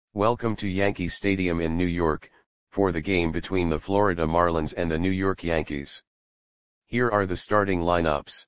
Welcome to Yankee Stadium in New York, for the game between the Florida Marlins and the New York Yankees. Here are the starting lineups.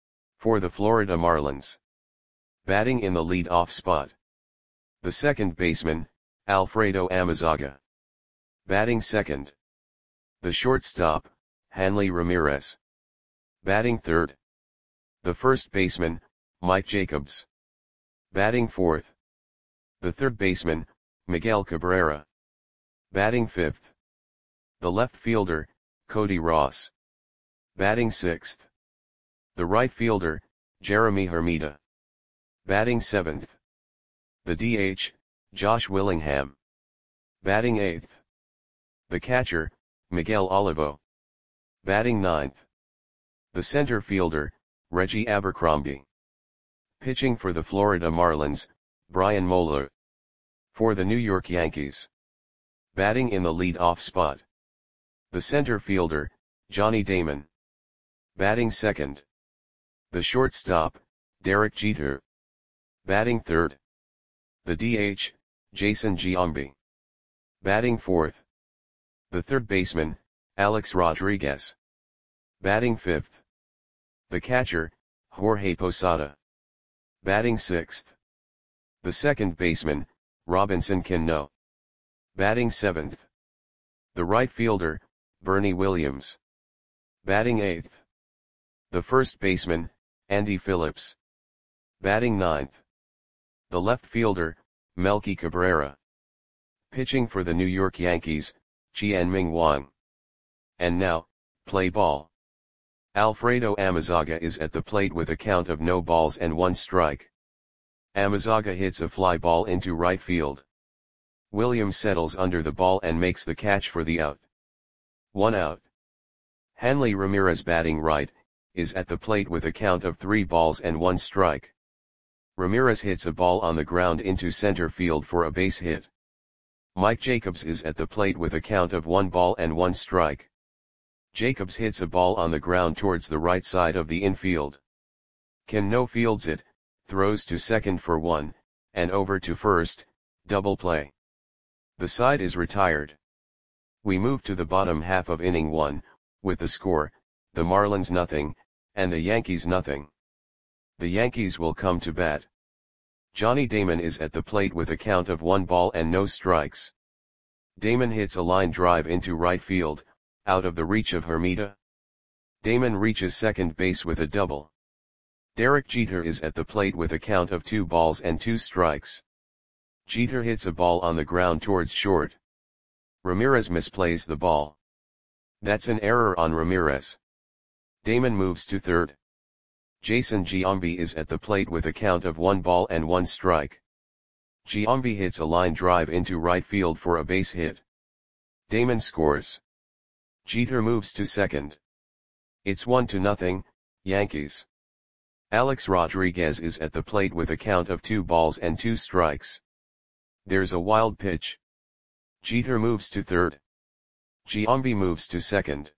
For the Florida Marlins. Batting in the lead-off spot. The second baseman, Alfredo Amezaga. Batting second. The shortstop, Hanley Ramirez. Batting third. The first baseman, Mike Jacobs. Batting fourth. The third baseman, Miguel Cabrera. Batting fifth. The left fielder, Cody Ross. Batting sixth. The right fielder, Jeremy Hermida. Batting seventh. The DH, Josh Willingham. Batting eighth. The catcher, Miguel Olivo. Batting ninth. The center fielder, Reggie Abercrombie. Pitching for the Florida Marlins, Brian Moeller. For the New York Yankees. Batting in the lead-off spot. The center fielder, Johnny Damon. Batting second. The shortstop, Derek Jeter. Batting third. The DH, Jason Giambi. Batting fourth. The third baseman, Alex Rodriguez. Batting fifth. The catcher, Jorge Posada. Batting sixth. The second baseman, Robinson Cano. Batting seventh. The right fielder, Bernie Williams. Batting eighth. The first baseman, Andy Phillips. Batting ninth. The left fielder, Melky Cabrera. Pitching for the New York Yankees, Chien-Ming Wang. And now, play ball. Alfredo Amezaga is at the plate with a count of no balls and 1 strike. Amezaga hits a fly ball into right field. Williams settles under the ball and makes the catch for the out. 1 out. Hanley Ramirez, batting right, is at the plate with a count of 3 balls and 1 strike. Ramirez hits a ball on the ground into center field for a base hit. Mike Jacobs is at the plate with a count of 1 ball and 1 strike. Jacobs hits a ball on the ground towards the right side of the infield. Cano fields it, throws to second for 1, and over to first, double play. The side is retired. We move to the bottom half of inning 1, with the score, the Marlins nothing, and the Yankees nothing. The Yankees will come to bat. Johnny Damon is at the plate with a count of 1 ball and no strikes. Damon hits a line drive into right field, out of the reach of Hermida. Damon reaches second base with a double. Derek Jeter is at the plate with a count of 2 balls and 2 strikes. Jeter hits a ball on the ground towards short. Ramirez misplays the ball. That's an error on Ramirez. Damon moves to third. Jason Giambi is at the plate with a count of 1 ball and 1 strike. Giambi hits a line drive into right field for a base hit. Damon scores. Jeter moves to second. It's 1-0, Yankees. Alex Rodriguez is at the plate with a count of 2 balls and 2 strikes. There's a wild pitch. Jeter moves to third. Giambi moves to second.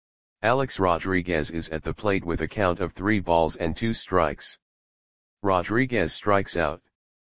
Alex Rodriguez is at the plate with a count of 3 balls and 2 strikes. Rodriguez strikes out.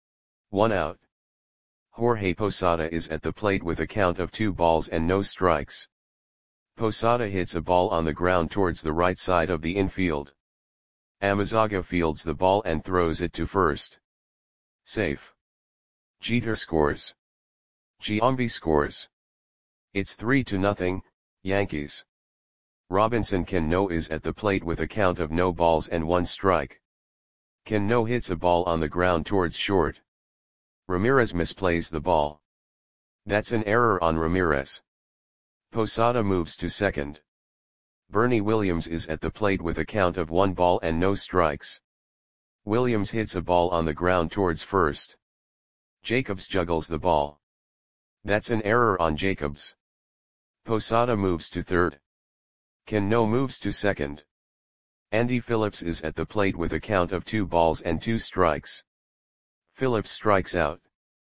1 out. Jorge Posada is at the plate with a count of 2 balls and no strikes. Posada hits a ball on the ground towards the right side of the infield. Amezaga fields the ball and throws it to first. Safe. Jeter scores. Giambi scores. It's 3-0, Yankees. Robinson Cano is at the plate with a count of no balls and 1 strike. Cano hits a ball on the ground towards short. Ramirez misplays the ball. That's an error on Ramirez. Posada moves to second. Bernie Williams is at the plate with a count of 1 ball and no strikes. Williams hits a ball on the ground towards first. Jacobs juggles the ball. That's an error on Jacobs. Posada moves to third. Cano moves to second. Andy Phillips is at the plate with a count of 2 balls and 2 strikes. Phillips strikes out.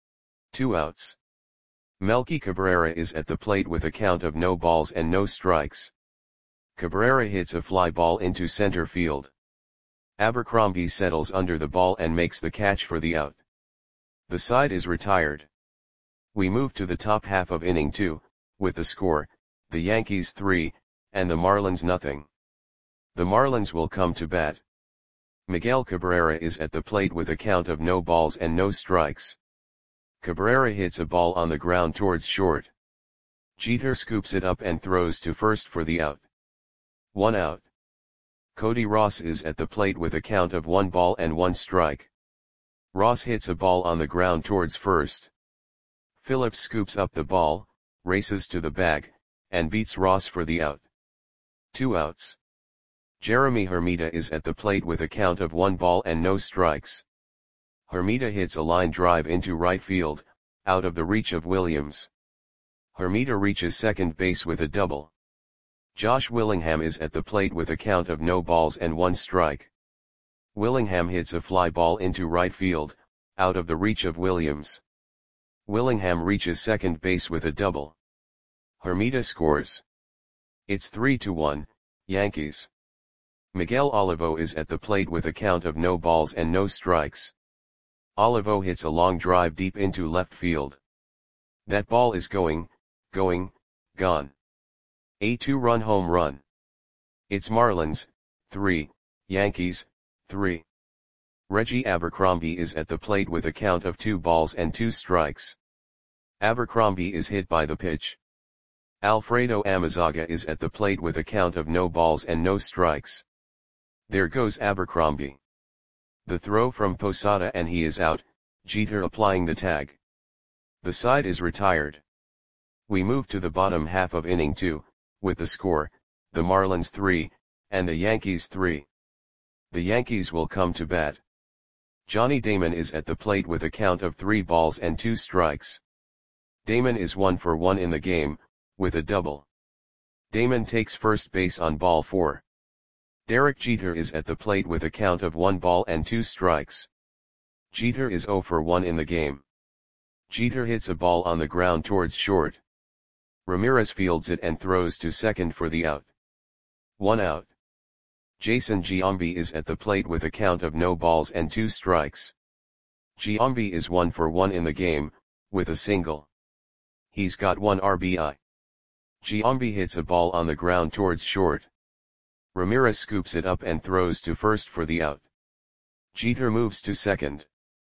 2 outs. Melky Cabrera is at the plate with a count of no balls and no strikes. Cabrera hits a fly ball into center field. Abercrombie settles under the ball and makes the catch for the out. The side is retired. We move to the top half of inning 2, with the score, the Yankees 3, and the Marlins nothing. The Marlins will come to bat. Miguel Cabrera is at the plate with a count of no balls and no strikes. Cabrera hits a ball on the ground towards short. Jeter scoops it up and throws to first for the out. 1 out. Cody Ross is at the plate with a count of 1 ball and 1 strike. Ross hits a ball on the ground towards first. Phillips scoops up the ball, races to the bag, and beats Ross for the out. 2 outs. Jeremy Hermida is at the plate with a count of 1 ball and no strikes. Hermida hits a line drive into right field, out of the reach of Williams. Hermida reaches second base with a double. Josh Willingham is at the plate with a count of no balls and 1 strike. Willingham hits a fly ball into right field, out of the reach of Williams. Willingham reaches second base with a double. Hermida scores. It's 3-1, Yankees. Miguel Olivo is at the plate with a count of no balls and no strikes. Olivo hits a long drive deep into left field. That ball is gone. A 2-run home run. It's Marlins, 3, Yankees, 3. Reggie Abercrombie is at the plate with a count of 2 balls and 2 strikes. Abercrombie is hit by the pitch. Alfredo Amezaga is at the plate with a count of no balls and no strikes. There goes Abercrombie. The throw from Posada and he is out, Jeter applying the tag. The side is retired. We move to the bottom half of inning 2, with the score, the Marlins 3, and the Yankees 3. The Yankees will come to bat. Johnny Damon is at the plate with a count of 3 balls and 2 strikes. Damon is 1 for 1 in the game, with a double. Damon takes first base on ball 4. Derek Jeter is at the plate with a count of 1 ball and 2 strikes. Jeter is 0 for 1 in the game. Jeter hits a ball on the ground towards short. Ramirez fields it and throws to second for the out. 1 out. Jason Giambi is at the plate with a count of no balls and 2 strikes. Giambi is 1 for 1 in the game, with a single. He's got 1 RBI. Giambi hits a ball on the ground towards short. Ramirez scoops it up and throws to first for the out. Jeter moves to second.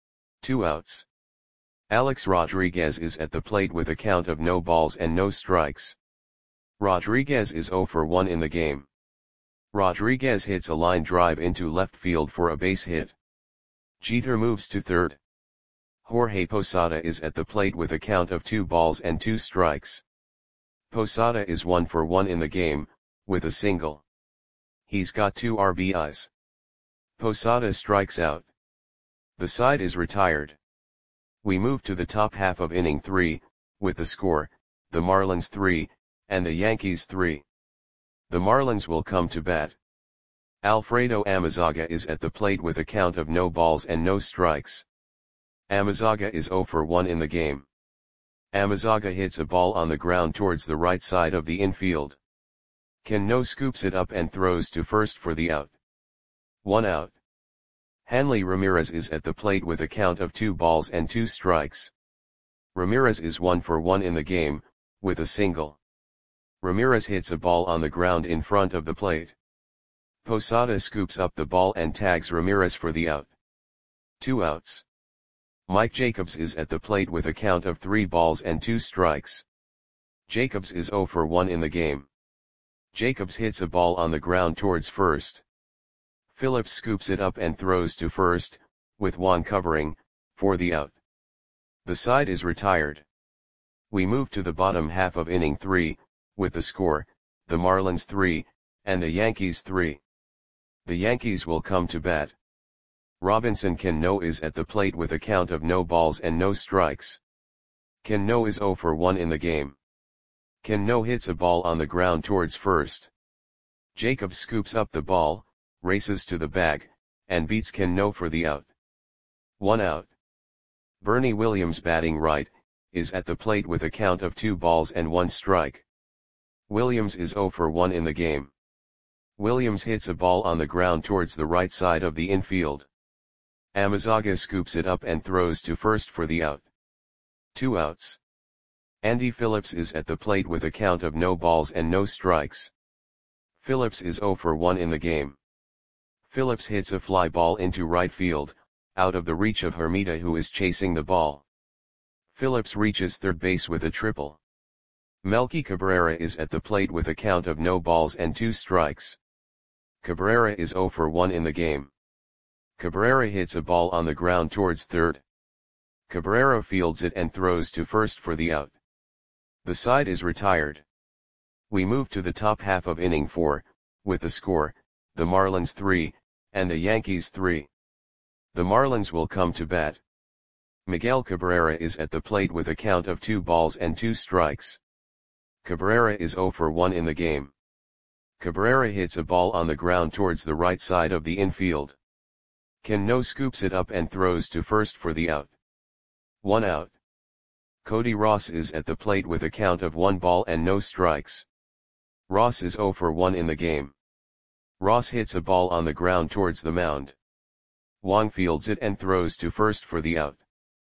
2 outs. Alex Rodriguez is at the plate with a count of no balls and no strikes. Rodriguez is 0 for 1 in the game. Rodriguez hits a line drive into left field for a base hit. Jeter moves to third. Jorge Posada is at the plate with a count of 2 balls and 2 strikes. Posada is 1 for 1 in the game, with a single. He's got 2 RBIs. Posada strikes out. The side is retired. We move to the top half of inning 3, with the score, the Marlins 3, and the Yankees 3. The Marlins will come to bat. Alfredo Amezaga is at the plate with a count of no balls and no strikes. Amezaga is 0 for 1 in the game. Amezaga hits a ball on the ground towards the right side of the infield. Cano scoops it up and throws to first for the out. 1 out. Hanley Ramirez is at the plate with a count of 2 balls and 2 strikes. Ramirez is 1 for 1 in the game, with a single. Ramirez hits a ball on the ground in front of the plate. Posada scoops up the ball and tags Ramirez for the out. 2 outs. Mike Jacobs is at the plate with a count of 3 balls and 2 strikes. Jacobs is 0 for 1 in the game. Jacobs hits a ball on the ground towards first. Phillips scoops it up and throws to first, with Juan covering, for the out. The side is retired. We move to the bottom half of inning 3, with the score, the Marlins 3, and the Yankees 3. The Yankees will come to bat. Robinson Cano is at the plate with a count of no balls and no strikes. Cano is 0 for 1 in the game. Cano hits a ball on the ground towards first. Jacobs scoops up the ball, races to the bag, and beats Cano for the out. 1 out. Bernie Williams batting right, is at the plate with a count of 2 balls and 1 strike. Williams is 0 for 1 in the game. Williams hits a ball on the ground towards the right side of the infield. Amezaga scoops it up and throws to first for the out. 2 outs. Andy Phillips is at the plate with a count of no balls and no strikes. Phillips is 0 for 1 in the game. Phillips hits a fly ball into right field, out of the reach of Hermida, who is chasing the ball. Phillips reaches third base with a triple. Melky Cabrera is at the plate with a count of no balls and 2 strikes. Cabrera is 0 for 1 in the game. Cabrera hits a ball on the ground towards third. Cabrera fields it and throws to first for the out. The side is retired. We move to the top half of inning 4, with the score, the Marlins 3, and the Yankees 3. The Marlins will come to bat. Miguel Cabrera is at the plate with a count of 2 balls and 2 strikes. Cabrera is 0 for 1 in the game. Cabrera hits a ball on the ground towards the right side of the infield. Cano scoops it up and throws to first for the out. 1 out. Cody Ross is at the plate with a count of 1 ball and no strikes. Ross is 0 for 1 in the game. Ross hits a ball on the ground towards the mound. Wong fields it and throws to first for the out.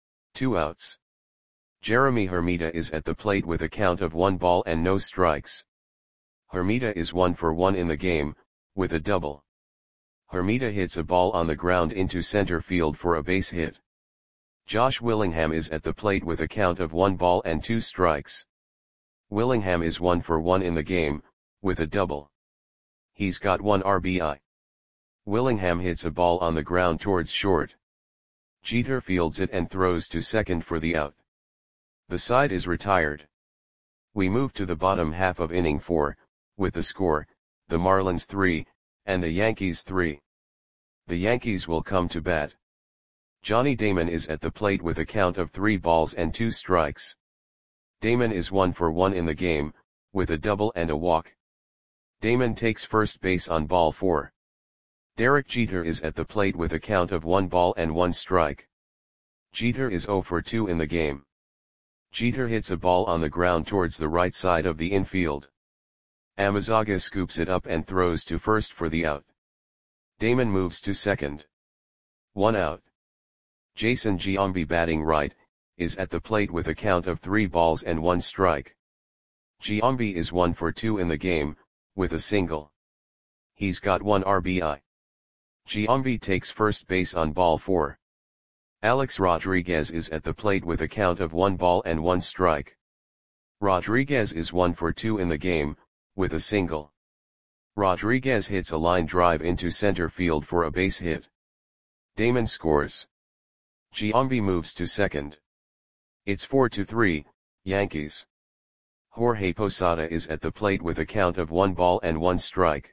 2 outs. Jeremy Hermida is at the plate with a count of 1 ball and no strikes. Hermida is 1 for 1 in the game, with a double. Hermida hits a ball on the ground into center field for a base hit. Josh Willingham is at the plate with a count of 1 ball and 2 strikes. Willingham is 1 for 1 in the game, with a double. He's got 1 RBI. Willingham hits a ball on the ground towards short. Jeter fields it and throws to second for the out. The side is retired. We move to the bottom half of inning 4, with the score, the Marlins 3, and the Yankees 3. The Yankees will come to bat. Johnny Damon is at the plate with a count of 3 balls and 2 strikes. Damon is 1 for 1 in the game, with a double and a walk. Damon takes first base on ball 4. Derek Jeter is at the plate with a count of 1 ball and 1 strike. Jeter is 0 for 2 in the game. Jeter hits a ball on the ground towards the right side of the infield. Amezaga scoops it up and throws to first for the out. Damon moves to second. 1 out. Jason Giambi, batting right, is at the plate with a count of 3 balls and 1 strike. Giambi is 1 for 2 in the game, with a single. He's got 1 RBI. Giambi takes first base on ball 4. Alex Rodriguez is at the plate with a count of 1 ball and 1 strike. Rodriguez is 1 for 2 in the game, with a single. Rodriguez hits a line drive into center field for a base hit. Damon scores. Giambi moves to second. It's 4-3, Yankees. Jorge Posada is at the plate with a count of 1 ball and 1 strike.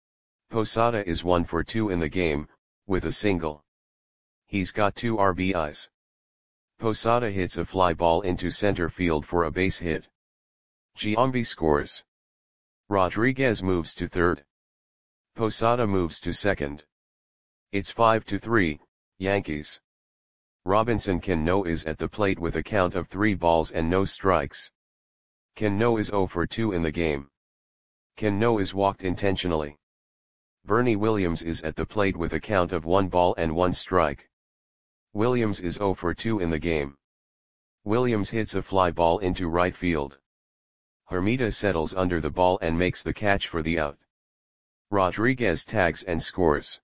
Posada is 1 for 2 in the game, with a single. He's got 2 RBIs. Posada hits a fly ball into center field for a base hit. Giambi scores. Rodriguez moves to third. Posada moves to second. It's 5-3, Yankees. Robinson Cano is at the plate with a count of 3 balls and no strikes. Cano is 0 for 2 in the game. Cano is walked intentionally. Bernie Williams is at the plate with a count of 1 ball and 1 strike. Williams is 0 for 2 in the game. Williams hits a fly ball into right field. Hermida settles under the ball and makes the catch for the out. Rodriguez tags and scores.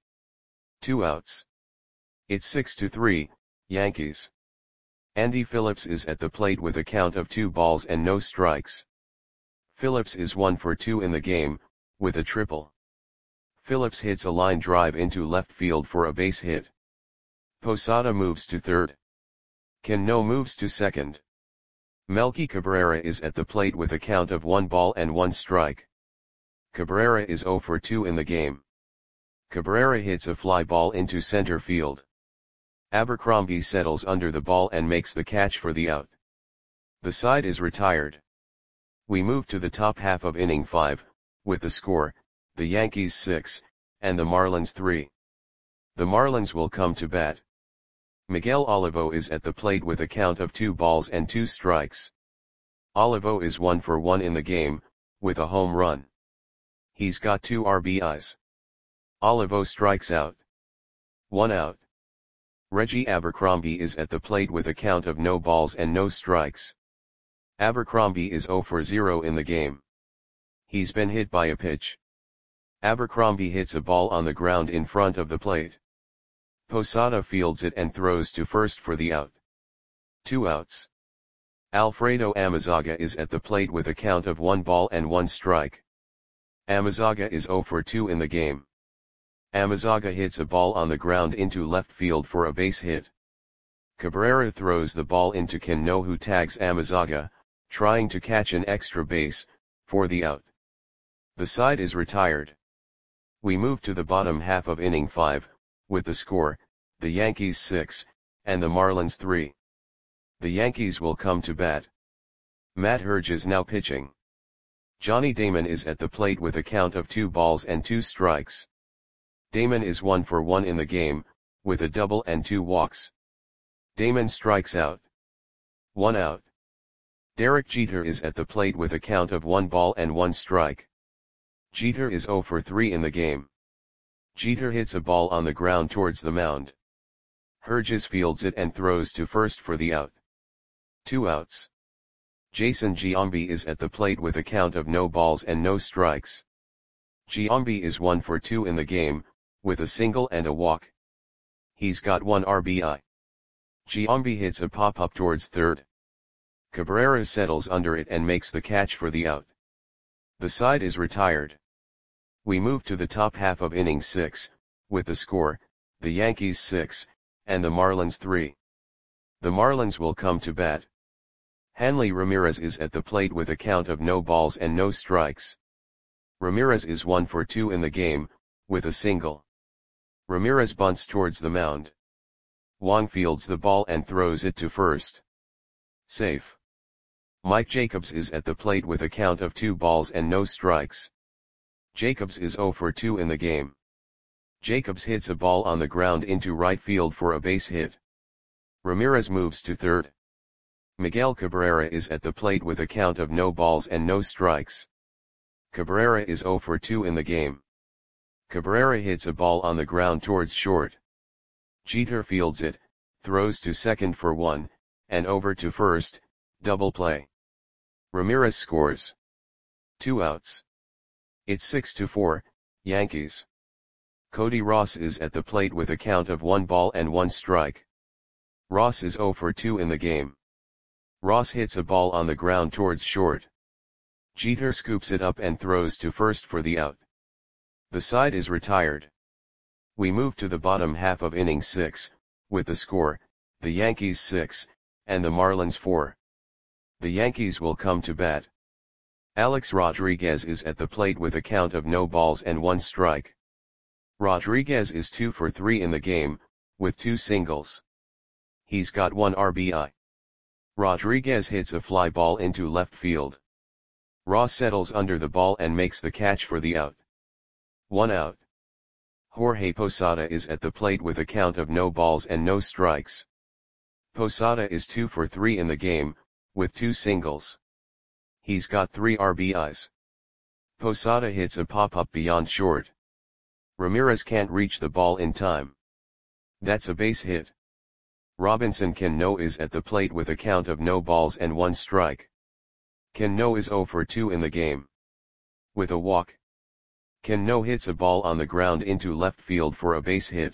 2 outs. It's 6-3, Yankees. Andy Phillips is at the plate with a count of 2 balls and no strikes. Phillips is 1 for 2 in the game, with a triple. Phillips hits a line drive into left field for a base hit. Posada moves to third. Cano moves to second. Melky Cabrera is at the plate with a count of 1 ball and 1 strike. Cabrera is 0 for 2 in the game. Cabrera hits a fly ball into center field. Abercrombie settles under the ball and makes the catch for the out. The side is retired. We move to the top half of inning 5, with the score, the Yankees 6, and the Marlins 3. The Marlins will come to bat. Miguel Olivo is at the plate with a count of 2 balls and 2 strikes. Olivo is 1 for 1 in the game, with a home run. He's got 2 RBIs. Olivo strikes out. 1 out. Reggie Abercrombie is at the plate with a count of no balls and no strikes. Abercrombie is 0 for 0 in the game. He's been hit by a pitch. Abercrombie hits a ball on the ground in front of the plate. Posada fields it and throws to first for the out. 2 outs. Alfredo Amezaga is at the plate with a count of 1 ball and 1 strike. Amezaga is 0 for 2 in the game. Amezaga hits a ball on the ground into left field for a base hit. Cabrera throws the ball into Cano, who tags Amezaga, trying to catch an extra base, for the out. The side is retired. We move to the bottom half of inning 5, with the score, the Yankees 6, and the Marlins 3. The Yankees will come to bat. Matt Herge is now pitching. Johnny Damon is at the plate with a count of 2 balls and 2 strikes. Damon is 1 for 1 in the game, with a double and 2 walks. Damon strikes out. 1 out. Derek Jeter is at the plate with a count of 1 ball and 1 strike. Jeter is 0 for 3 in the game. Jeter hits a ball on the ground towards the mound. Herges fields it and throws to first for the out. 2 outs. Jason Giambi is at the plate with a count of no balls and no strikes. Giambi is 1 for 2 in the game, with a single and a walk. He's got 1 RBI. Giambi hits a pop-up towards third. Cabrera settles under it and makes the catch for the out. The side is retired. We move to the top half of inning 6, with the score, the Yankees 6, and the Marlins 3. The Marlins will come to bat. Hanley Ramirez is at the plate with a count of no balls and no strikes. Ramirez is 1 for 2 in the game, with a single. Ramirez bunts towards the mound. Wong fields the ball and throws it to first. Safe. Mike Jacobs is at the plate with a count of 2 balls and no strikes. Jacobs is 0 for 2 in the game. Jacobs hits a ball on the ground into right field for a base hit. Ramirez moves to third. Miguel Cabrera is at the plate with a count of no balls and no strikes. Cabrera is 0 for 2 in the game. Cabrera hits a ball on the ground towards short. Jeter fields it, throws to second for 1, and over to first, double play. Ramirez scores. 2 outs. It's 6-4, Yankees. Cody Ross is at the plate with a count of 1 ball and 1 strike. Ross is 0 for 2 in the game. Ross hits a ball on the ground towards short. Jeter scoops it up and throws to first for the out. The side is retired. We move to the bottom half of inning 6, with the score, the Yankees 6, and the Marlins 4. The Yankees will come to bat. Alex Rodriguez is at the plate with a count of no balls and 1 strike. Rodriguez is 2 for 3 in the game, with 2 singles. He's got 1 RBI. Rodriguez hits a fly ball into left field. Ross settles under the ball and makes the catch for the out. 1 out. Jorge Posada is at the plate with a count of no balls and no strikes. Posada is 2 for 3 in the game, with 2 singles. He's got 3 RBIs. Posada hits a pop-up beyond short. Ramirez can't reach the ball in time. That's a base hit. Robinson Cano is at the plate with a count of no balls and 1 strike. Cano is 0 for 2 in the game. With a walk. Cano hits a ball on the ground into left field for a base hit.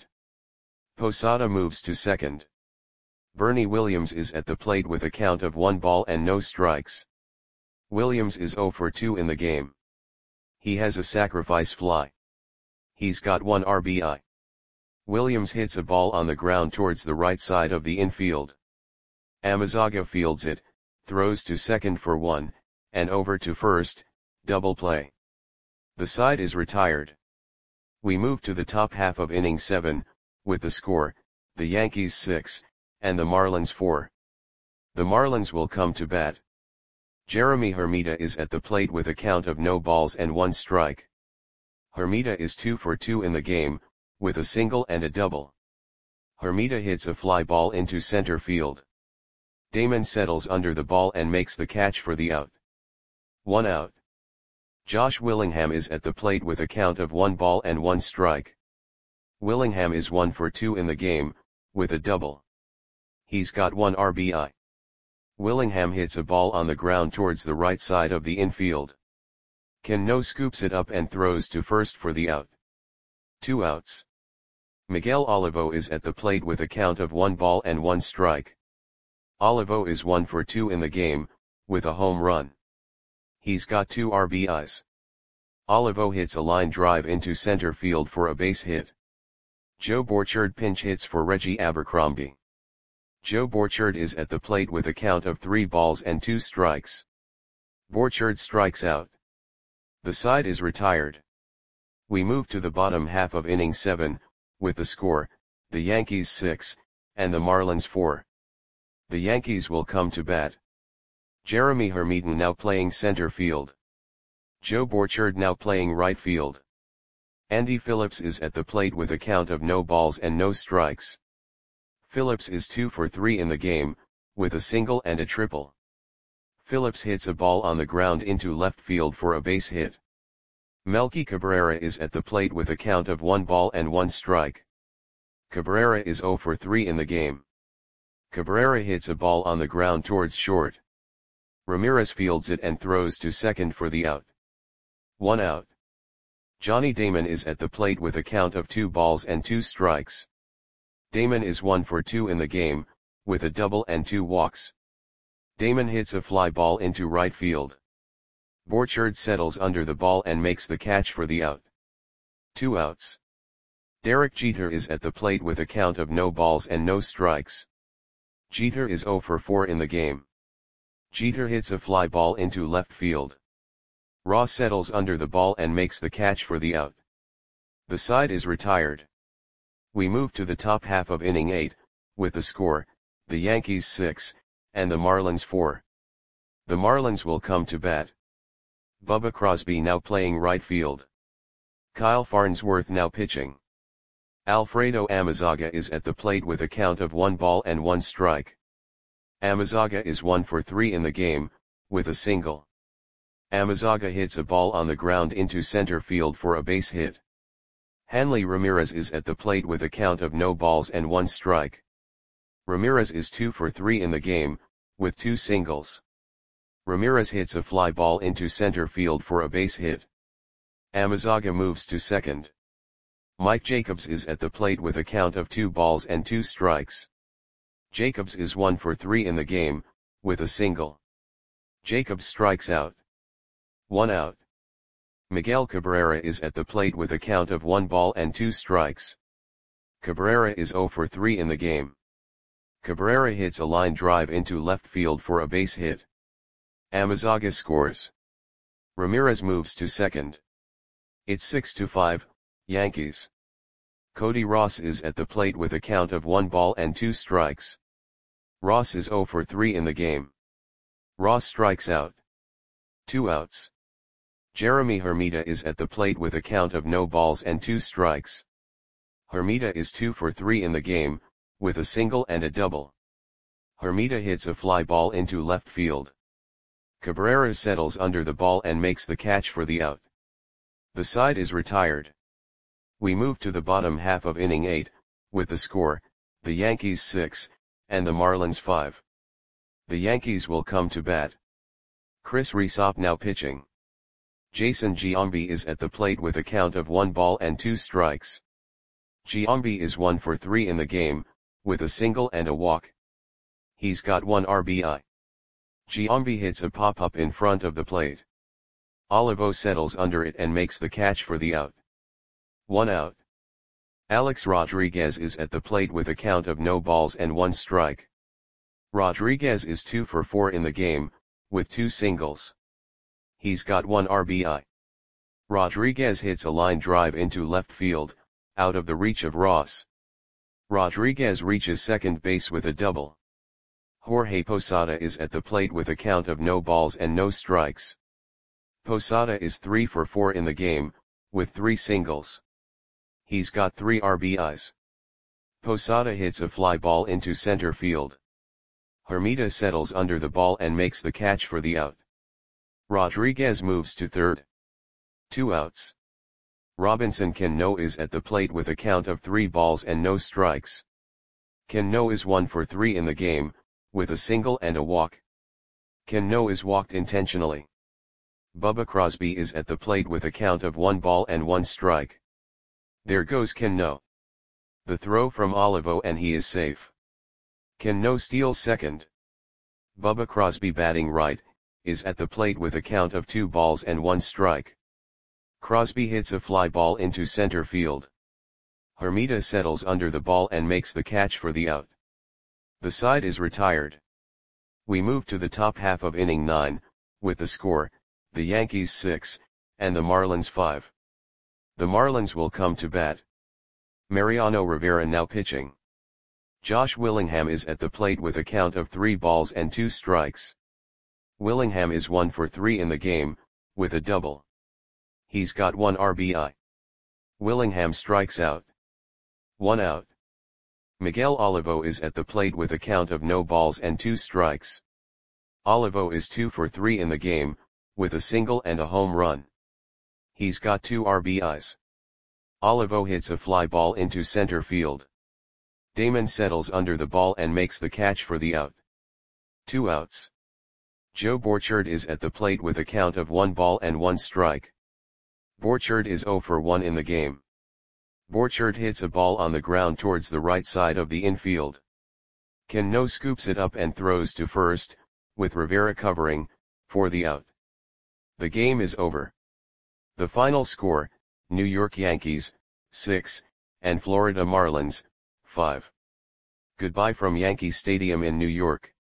Posada moves to second. Bernie Williams is at the plate with a count of 1 ball and no strikes. Williams is 0 for 2 in the game. He has a sacrifice fly. He's got 1 RBI. Williams hits a ball on the ground towards the right side of the infield. Amezaga fields it, throws to second for 1, and over to first, double play. The side is retired. We move to the top half of inning 7, with the score, the Yankees 6, and the Marlins 4. The Marlins will come to bat. Jeremy Hermida is at the plate with a count of no balls and 1 strike. Hermida is 2 for 2 in the game, with a single and a double. Hermida hits a fly ball into center field. Damon settles under the ball and makes the catch for the out. 1 out. Josh Willingham is at the plate with a count of 1 ball and 1 strike. Willingham is 1 for 2 in the game, with a double. He's got 1 RBI. Willingham hits a ball on the ground towards the right side of the infield. Cano scoops it up and throws to first for the out. 2 outs. Miguel Olivo is at the plate with a count of 1 ball and 1 strike. Olivo is 1 for 2 in the game, with a home run. He's got 2 RBIs. Olivo hits a line drive into center field for a base hit. Joe Borchard pinch hits for Reggie Abercrombie. Joe Borchard is at the plate with a count of 3 balls and 2 strikes. Borchard strikes out. The side is retired. We move to the bottom half of inning 7, with the score, the Yankees 6, and the Marlins 4. The Yankees will come to bat. Jeremy Hermiton now playing center field. Joe Borchard now playing right field. Andy Phillips is at the plate with a count of no balls and no strikes. Phillips is 2 for 3 in the game, with a single and a triple. Phillips hits a ball on the ground into left field for a base hit. Melky Cabrera is at the plate with a count of 1 ball and 1 strike. Cabrera is 0 for 3 in the game. Cabrera hits a ball on the ground towards short. Ramirez fields it and throws to second for the out. 1 out. Johnny Damon is at the plate with a count of 2 balls and 2 strikes. Damon is 1 for 2 in the game, with a double and 2 walks. Damon hits a fly ball into right field. Borchard settles under the ball and makes the catch for the out. 2 outs. Derek Jeter is at the plate with a count of no balls and no strikes. Jeter is 0 for 4 in the game. Jeter hits a fly ball into left field. Ross settles under the ball and makes the catch for the out. The side is retired. We move to the top half of inning 8, with the score, the Yankees 6, and the Marlins 4. The Marlins will come to bat. Bubba Crosby now playing right field. Kyle Farnsworth now pitching. Alfredo Amezaga is at the plate with a count of 1 ball and 1 strike. Amezaga is 1 for 3 in the game, with a single. Amezaga hits a ball on the ground into center field for a base hit. Hanley Ramirez is at the plate with a count of no balls and 1 strike. Ramirez is 2 for 3 in the game, with 2 singles. Ramirez hits a fly ball into center field for a base hit. Amezaga moves to second. Mike Jacobs is at the plate with a count of 2 balls and 2 strikes. Jacobs is 1 for 3 in the game, with a single. Jacobs strikes out. 1 out. Miguel Cabrera is at the plate with a count of 1 ball and 2 strikes. Cabrera is 0 for 3 in the game. Cabrera hits a line drive into left field for a base hit. Amezaga scores. Ramirez moves to second. It's 6-5, Yankees. Cody Ross is at the plate with a count of 1 ball and 2 strikes. Ross is 0 for 3 in the game. Ross strikes out. 2 outs. Jeremy Hermita is at the plate with a count of no balls and 2 strikes. Hermita is 2 for 3 in the game, with a single and a double. Hermita hits a fly ball into left field. Cabrera settles under the ball and makes the catch for the out. The side is retired. We move to the bottom half of inning 8, with the score, the Yankees 6, and the Marlins 5. The Yankees will come to bat. Chris Rysop now pitching. Jason Giambi is at the plate with a count of 1 ball and 2 strikes. Giambi is 1 for 3 in the game, with a single and a walk. He's got 1 RBI. Giambi hits a pop-up in front of the plate. Olivo settles under it and makes the catch for the out. 1 out. Alex Rodriguez is at the plate with a count of no balls and 1 strike. Rodriguez is 2 for 4 in the game, with 2 singles. He's got 1 RBI. Rodriguez hits a line drive into left field, out of the reach of Ross. Rodriguez reaches second base with a double. Jorge Posada is at the plate with a count of no balls and no strikes. Posada is 3 for 4 in the game, with 3 singles. He's got 3 RBIs. Posada hits a fly ball into center field. Hermita settles under the ball and makes the catch for the out. Rodriguez moves to third. 2 outs. Robinson Cano is at the plate with a count of 3 balls and no strikes. Cano is 1 for 3 in the game, with a single and a walk. Ken No is walked intentionally. Bubba Crosby is at the plate with a count of 1 ball and 1 strike. There goes Ken No. The throw from Olivo and he is safe. Ken No steals second. Bubba Crosby batting right, is at the plate with a count of 2 balls and 1 strike. Crosby hits a fly ball into center field. Hermida settles under the ball and makes the catch for the out. The side is retired. We move to the top half of inning 9, with the score, the Yankees 6, and the Marlins 5. The Marlins will come to bat. Mariano Rivera now pitching. Josh Willingham is at the plate with a count of 3 balls and 2 strikes. Willingham is 1 for 3 in the game, with a double. He's got 1 RBI. Willingham strikes out. 1 out. Miguel Olivo is at the plate with a count of no balls and 2 strikes. Olivo is 2 for 3 in the game, with a single and a home run. He's got 2 RBIs. Olivo hits a fly ball into center field. Damon settles under the ball and makes the catch for the out. 2 outs. Joe Borchard is at the plate with a count of 1 ball and 1 strike. Borchard is 0 for 1 in the game. Borchard hits a ball on the ground towards the right side of the infield. Ken No scoops it up and throws to first, with Rivera covering, for the out. The game is over. The final score, New York Yankees, 6, and Florida Marlins, 5. Goodbye from Yankee Stadium in New York.